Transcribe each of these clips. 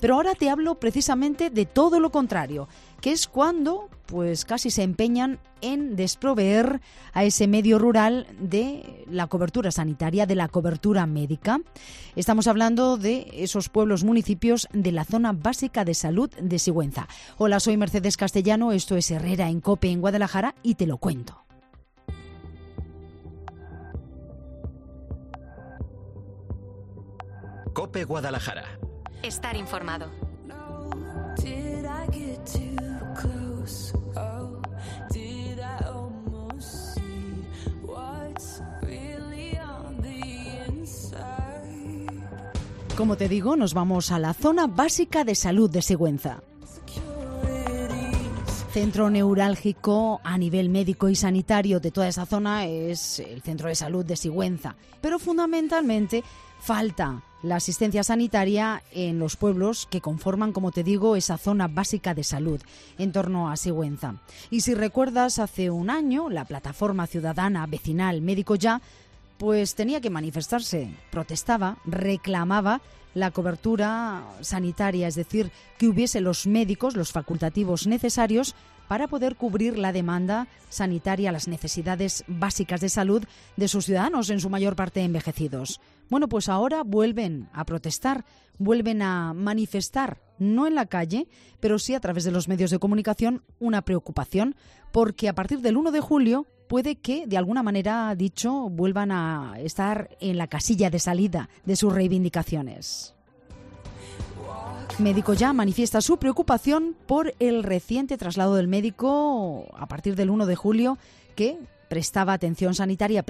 Pero ahora te hablo precisamente de todo lo contrario, que es cuando pues casi se empeñan en desproveer a ese medio rural de la cobertura sanitaria, de la cobertura médica. Estamos hablando de esos pueblos municipios de la zona básica de salud de Sigüenza. Hola, soy Mercedes Castellano, esto es Herrera en COPE en Guadalajara y te lo cuento. COPE Guadalajara. Estar informado. Como te digo, nos vamos a la zona básica de salud de Sigüenza. Centro neurálgico a nivel médico y sanitario de toda esa zona es el centro de salud de Sigüenza, pero fundamentalmente falta la asistencia sanitaria en los pueblos que conforman, como te digo, esa zona básica de salud en torno a Sigüenza. Y si recuerdas, hace un año la plataforma ciudadana vecinal Médico Ya pues tenía que manifestarse, protestaba, reclamaba la cobertura sanitaria, es decir, que hubiese los médicos, los facultativos necesarios para poder cubrir la demanda sanitaria, las necesidades básicas de salud de sus ciudadanos, en su mayor parte envejecidos. Bueno, pues ahora vuelven a protestar, vuelven a manifestar, no en la calle, pero sí a través de los medios de comunicación, una preocupación, porque a partir del 1 de julio puede que, de alguna manera, dicho, vuelvan a estar en la casilla de salida de sus reivindicaciones. Médico Ya manifiesta su preocupación por el reciente traslado del médico a partir del 1 de julio que presta atención sanitaria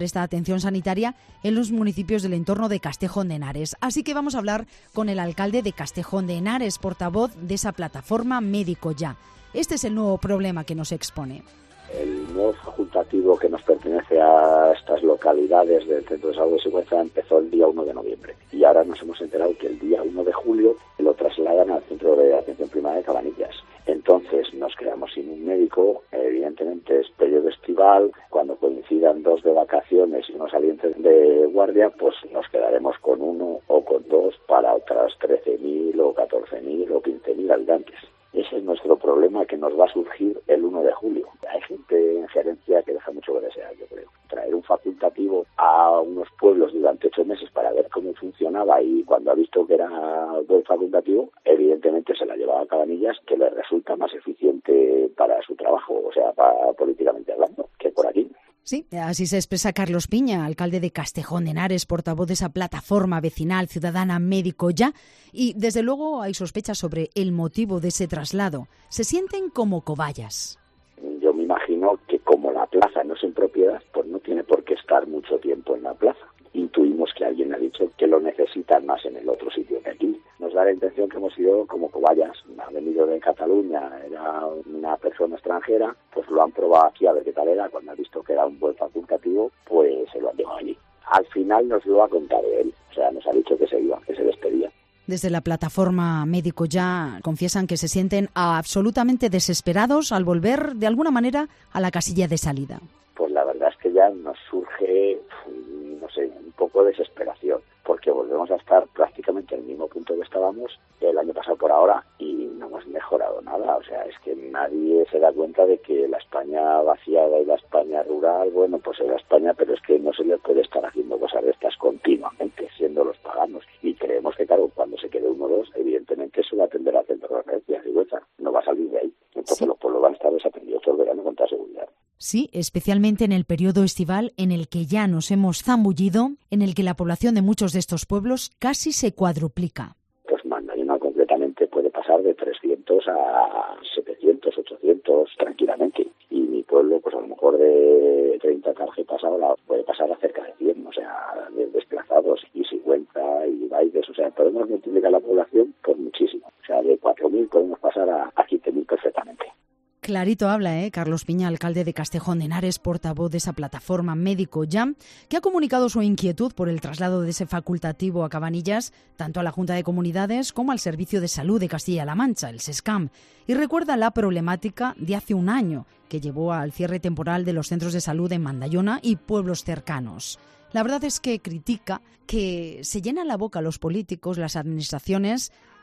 en los municipios del entorno de Castejón de Henares. Así que vamos a hablar con el alcalde de Castejón de Henares, portavoz de esa plataforma Médico Ya. Este es el nuevo problema que nos expone. El nuevo facultativo que nos pertenece a estas localidades del Centro de Salud de Sigüenza empezó el día 1 de noviembre y ahora nos hemos enterado que el día 1 de julio lo trasladan al Centro de Atención Primaria de Cabanillas. Entonces nos quedamos sin un médico, evidentemente es periodo estival, cuando coincidan dos de vacaciones y unos salientes de guardia, pues nos quedaremos con uno o con dos para otras 13.000 o 14.000 o 15.000 habitantes. Ese es nuestro problema que nos va a surgir el 1 de julio. Hay gente en gerencia que deja mucho que desear, yo creo. Traer un facultativo a unos pueblos durante 8 meses para ver cómo funcionaba y cuando ha visto que era buen facultativo, evidentemente se la llevaba a Cabanillas, que le resulta más eficiente para su trabajo, o sea, políticamente hablando, que por aquí. Sí, así se expresa Carlos Piña, alcalde de Castejón de Henares, portavoz de esa plataforma vecinal ciudadana Médico Ya. Y desde luego hay sospechas sobre el motivo de ese traslado. Se sienten como cobayas. Yo me imagino que como la plaza no es en propiedad, pues no tiene por qué estar mucho tiempo en la plaza. Intuimos que alguien ha dicho que lo necesitan más en el otro sitio que aquí. Nos da la intención que hemos ido como cobayas. Ha venido de Cataluña, era una persona extranjera, pues lo han probado aquí a ver qué tal era. Cuando ha visto que era un buen facultativo, pues se lo han llevado allí. Al final nos lo ha contado él, o sea, nos ha dicho que se iba, que se despedía. Desde la plataforma Médico Ya confiesan que se sienten absolutamente desesperados al volver de alguna manera a la casilla de salida. Pues la verdad es que ya nos surge, no sé, un poco de desesperación, porque volvemos a estar prácticamente en el mismo punto que estábamos el año pasado por ahora y no hemos mejorado nada. O sea, es que nadie se da cuenta de que la España vaciada y la España rural, bueno, pues es la España, pero es que no se le puede estar haciendo cosas de estas continuamente, siendo los paganos. Y creemos que, claro, cuando se quede uno o dos, evidentemente eso va a atender al centro de referencia, Sigüenza, no va a salir de ahí. Entonces sí, los pueblos van a estar desatendidos todo el verano con toda seguridad. Sí, especialmente en el periodo estival en el que ya nos hemos zambullido, en el que la población de muchos de estos pueblos casi se cuadruplica. Pues Mandayona concretamente puede pasar de 300 a 700, 800 tranquilamente. Y mi pueblo, pues a lo mejor de 30 tarjetas ahora puede pasar a cerca de 100, o sea, de desplazados y Sigüenza y Baides. O sea, podemos multiplicar la población por muchísimo. O sea, de 4.000 podemos pasar a 15.000 perfectamente. Clarito habla, Carlos Piña, alcalde de Castejón de Henares, portavoz de esa plataforma Médico Ya, que ha comunicado su inquietud por el traslado de ese facultativo a Cabanillas, tanto a la Junta de Comunidades como al Servicio de Salud de Castilla-La Mancha, el SESCAM, y recuerda la problemática de hace un año, que llevó al cierre temporal de los centros de salud en Mandayona y pueblos cercanos. La verdad es que critica que se llenan la boca los políticos, las administraciones,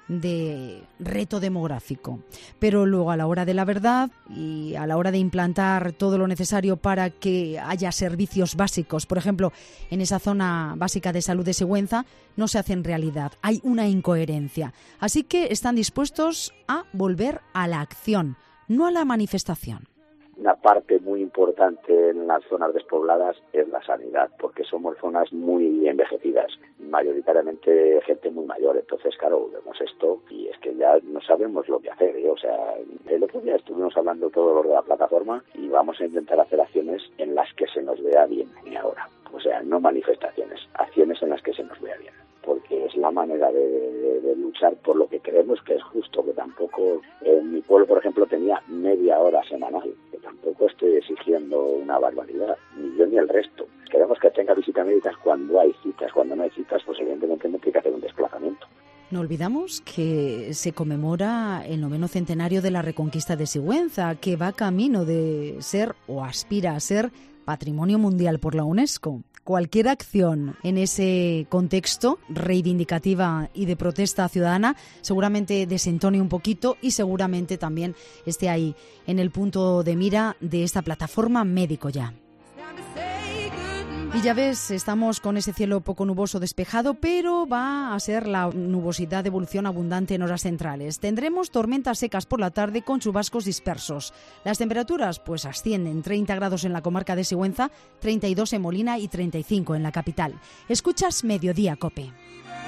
de reto demográfico. Pero luego, a la hora de la verdad y a la hora de implantar todo lo necesario para que haya servicios básicos, por ejemplo, en esa zona básica de salud de Sigüenza, no se hace en realidad. Hay una incoherencia. Así que están dispuestos a volver a la acción, no a la manifestación. Una parte muy importante en las zonas despobladas es la sanidad, porque somos zonas muy envejecidas, mayoritariamente gente muy mayor. Entonces, claro, vemos esto y es que ya no sabemos lo que hacer, ¿eh? O sea, el otro día estuvimos hablando todos los de la plataforma y vamos a intentar hacer acciones en las que se nos vea bien ahora. O sea, no manifestaciones, acciones en las que se nos vea bien, porque es la manera de luchar por lo que creemos que es justo, que tampoco, en mi pueblo, por ejemplo, tenía media hora semanal, que tampoco estoy exigiendo una barbaridad, ni yo ni el resto. Queremos que tenga visitas médicas cuando hay citas, cuando no hay citas, pues evidentemente no tiene que hacer un desplazamiento. No olvidamos que se conmemora el 9º centenario de la Reconquista de Sigüenza, que va camino de ser o aspira a ser Patrimonio Mundial por la UNESCO. Cualquier acción en ese contexto reivindicativa y de protesta ciudadana seguramente desentone un poquito y seguramente también esté ahí en el punto de mira de esta plataforma Médico Ya. Y ya ves, estamos con ese cielo poco nuboso despejado, pero va a ser la nubosidad de evolución abundante en horas centrales. Tendremos tormentas secas por la tarde con chubascos dispersos. Las temperaturas pues ascienden: 30 grados en la comarca de Sigüenza, 32 en Molina y 35 en la capital. Escuchas Mediodía Cope.